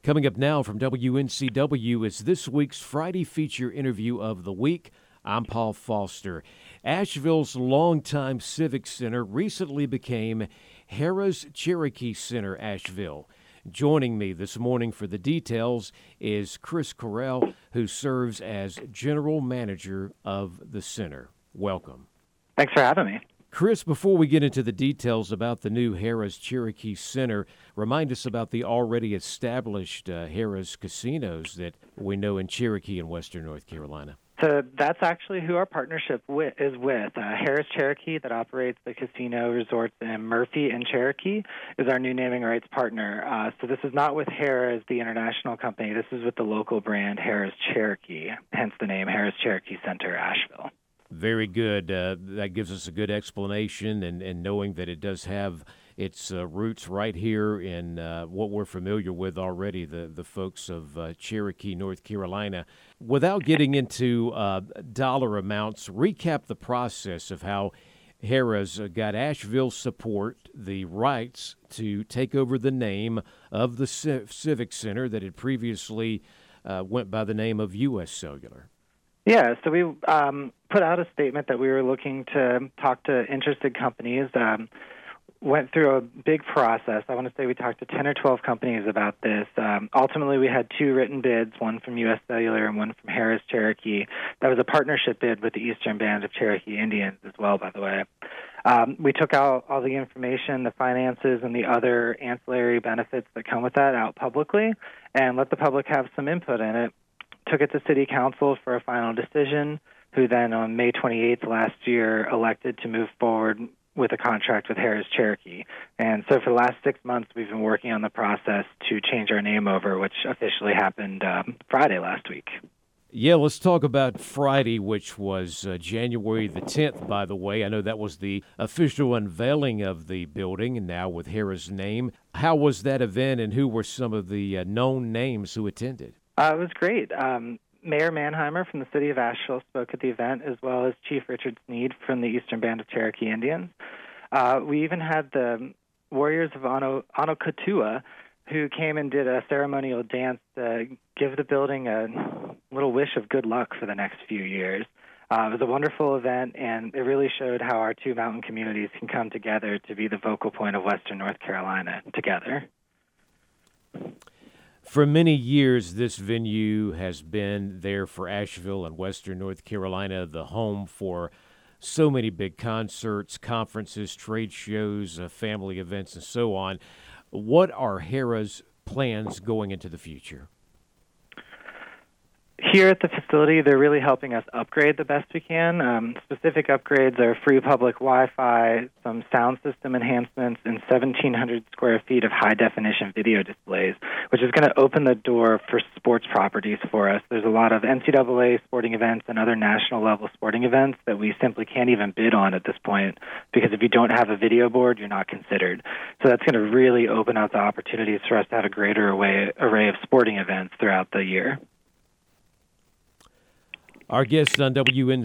Coming up now from WNCW is this week's Friday feature interview of the week. I'm Paul Foster. Asheville's longtime Civic Center recently became Harrah's Cherokee Center, Asheville. Joining me this morning for the details is Chris Correll, who serves as General Manager of the center. Welcome. Thanks for having me. Chris, before we get into the details about the new Harrah's Cherokee Center, remind us about the already established Harrah's casinos that we know in Cherokee and Western North Carolina. So that's actually who our partnership is with. Harrah's Cherokee, that operates the casino resorts in Murphy and Cherokee, is our new naming rights partner. So this is not with Harrah's, the international company. This is with the local brand, Harrah's Cherokee, hence the name Harrah's Cherokee Center, Asheville. Very good. That gives us a good explanation, and knowing that it does have its roots right here in what we're familiar with already, the folks of Cherokee, North Carolina. Without getting into dollar amounts, recap the process of how Harrah's got Asheville support, the rights to take over the name of the Civic Center that had previously went by the name of U.S. Cellular. Yeah, so we put out a statement that we were looking to talk to interested companies. Went through a big process. I want to say we talked to 10 or 12 companies about this. Ultimately, we had two written bids, one from U.S. Cellular and one from Harrah's Cherokee. That was a partnership bid with the Eastern Band of Cherokee Indians as well, by the way. We took out all the information, the finances, and the other ancillary benefits that come with that out publicly and let the public have some input in it. Took it to City Council for a final decision, who then on May 28th last year elected to move forward with a contract with Harrah's Cherokee. And so for the last 6 months, we've been working on the process to change our name over, which officially happened Friday last week. Yeah, let's talk about Friday, which was January the 10th, by the way. I know that was the official unveiling of the building, and now with Harrah's name. How was that event, and who were some of the known names who attended? It was great. Mayor Manheimer from the city of Asheville spoke at the event, as well as Chief Richard Sneed from the Eastern Band of Cherokee Indians. We even had the Warriors of Anokatua, who came and did a ceremonial dance to give the building a little wish of good luck for the next few years. It was a wonderful event, and it really showed how our two mountain communities can come together to be the focal point of Western North Carolina together. For many years, this venue has been there for Asheville and Western North Carolina, the home for so many big concerts, conferences, trade shows, family events, and so on. What are Harrah's plans going into the future? Here at the facility, they're really helping us upgrade the best we can. Specific upgrades are free public Wi-Fi, some sound system enhancements, and 1,700 square feet of high-definition video displays, which is going to open the door for sports properties for us. There's a lot of NCAA sporting events and other national-level sporting events that we simply can't even bid on at this point, because if you don't have a video board, you're not considered. So that's going to really open up the opportunities for us to have a greater array of sporting events throughout the year. Our guest on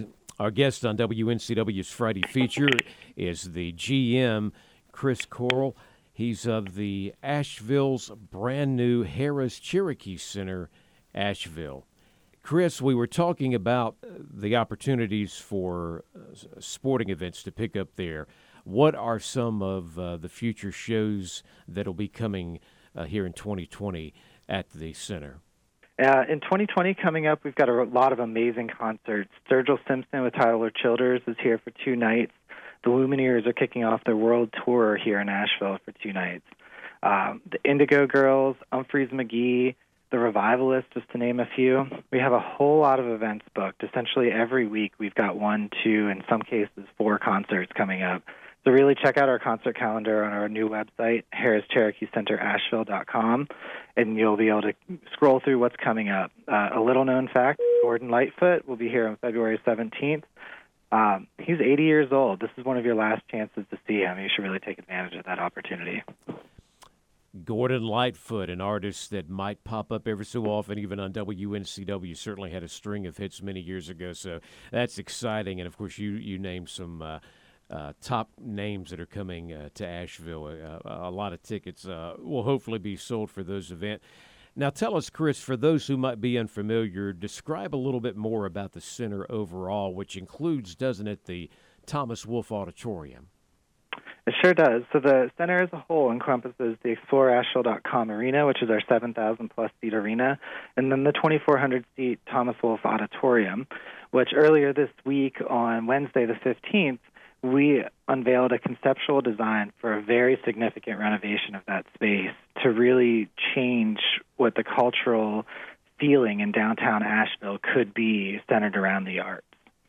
WNCW's Friday feature is the GM, Chris Correll. He's of the Asheville's brand new Harrah's Cherokee Center, Asheville. Chris, we were talking about the opportunities for sporting events to pick up there. What are some of the future shows that will be coming here in 2020 at the center? In 2020 coming up, we've got a lot of amazing concerts. Sturgill Simpson with Tyler Childers is here for 2 nights. The Lumineers are kicking off their world tour here in Asheville for 2 nights. The Indigo Girls, Humphreys McGee, The Revivalists, just to name a few. We have a whole lot of events booked. Essentially every week we've got 1, 2, in some cases 4 concerts coming up. So really check out our concert calendar on our new website, harrahscherokeecenterasheville.com, and you'll be able to scroll through what's coming up. A little-known fact, Gordon Lightfoot will be here on February 17th. He's 80 years old. This is one of your last chances to see him. You should really take advantage of that opportunity. Gordon Lightfoot, an artist that might pop up every so often, even on WNCW, certainly had a string of hits many years ago, so that's exciting. And, of course, you named some top names that are coming to Asheville. A lot of tickets will hopefully be sold for those events. Now tell us, Chris, for those who might be unfamiliar, describe a little bit more about the center overall, which includes, doesn't it, the Thomas Wolfe Auditorium? It sure does. So the center as a whole encompasses the ExploreAsheville.com arena, which is our 7,000-plus seat arena, and then the 2,400-seat Thomas Wolfe Auditorium, which earlier this week on Wednesday the 15th, we unveiled a conceptual design for a very significant renovation of that space to really change what the cultural feeling in downtown Asheville could be centered around the arts.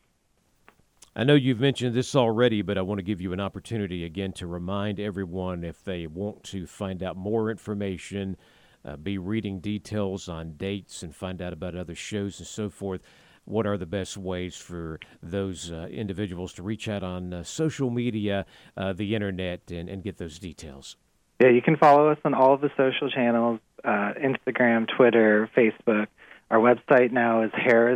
I know you've mentioned this already, but I want to give you an opportunity again to remind everyone if they want to find out more information, be reading details on dates and find out about other shows and so forth. What are the best ways for those individuals to reach out on social media, the internet, and get those details? Yeah, you can follow us on all of the social channels, Instagram, Twitter, Facebook. Our website now is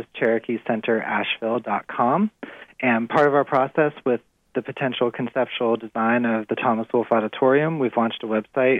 HarrisCherokeeCenterAsheville.com. And part of our process with the potential conceptual design of the Thomas Wolfe Auditorium, we've launched a website,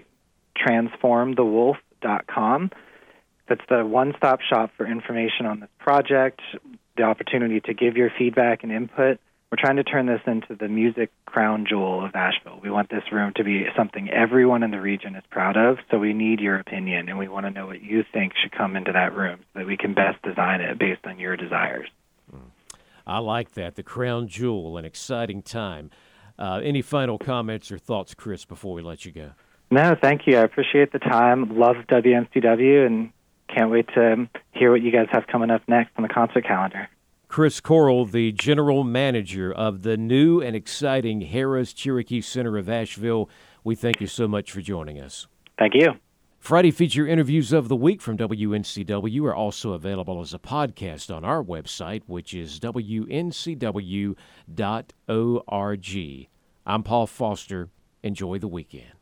transformthewolf.com. That's the one-stop shop for information on this project, the opportunity to give your feedback and input. We're trying to turn this into the music crown jewel of Asheville. We want this room to be something everyone in the region is proud of, so we need your opinion, and we want to know what you think should come into that room so that we can best design it based on your desires. I like that. The crown jewel, an exciting time. Any final comments or thoughts, Chris, before we let you go? No, thank you. I appreciate the time. Love WNCW and can't wait to hear what you guys have coming up next on the concert calendar. Chris Correll, the general manager of the new and exciting Harrah's Cherokee Center of Asheville. We thank you so much for joining us. Thank you. Friday feature interviews of the week from WNCW are also available as a podcast on our website, which is wncw.org. I'm Paul Foster. Enjoy the weekend.